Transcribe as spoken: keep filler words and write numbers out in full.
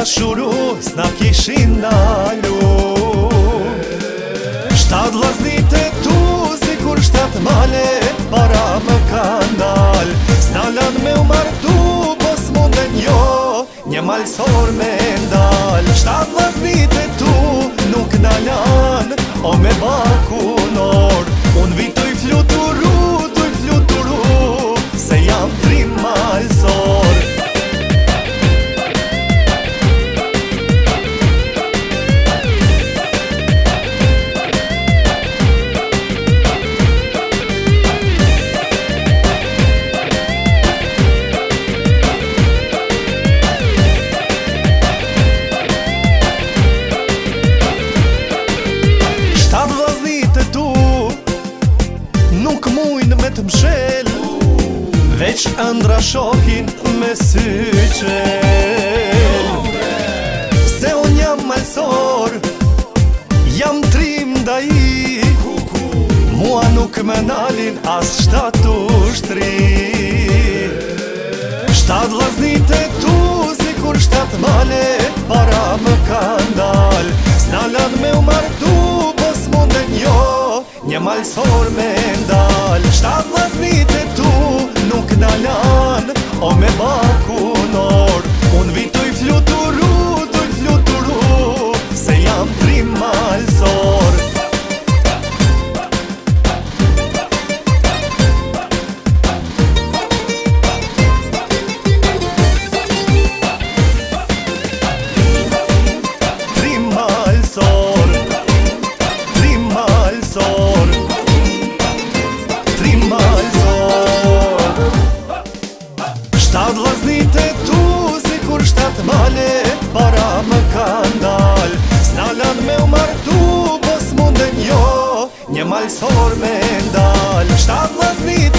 dashuru s'na kishin ndalu. Shtat vllaznit e tu si kur shtat male para më kanë dal. S'na lan me u martu po s'munden jo një malsor me ndal. Shtat vllaznit e tu nuk na lan o me baku nor. Un vi tu i fluturu, tu i fluturu se jam trim malsor. Nuk mujnë me të mshel, veç ëndra shohin me sy qel. Se unë jam malsor, jam trim da i, mua nuk me nalin as shtatu shtri. Shtat vllaznit e tu si kur shtat male para më kanë dal. S'na lan me u martu po s'munden jo një malsor me ndal. Shtat vllaznit e tu nuk na lan o me baku nor. Un vi tu i fluturu, tu i fluturu se jam trim malsor. Trim malsor, trim malsor, trim malsor. Shtat vllaznit e tu si kur shtat male para më kanë dal. S'na lan me u martu po s'munden jo një malsor me ndal. Shtat vllaznit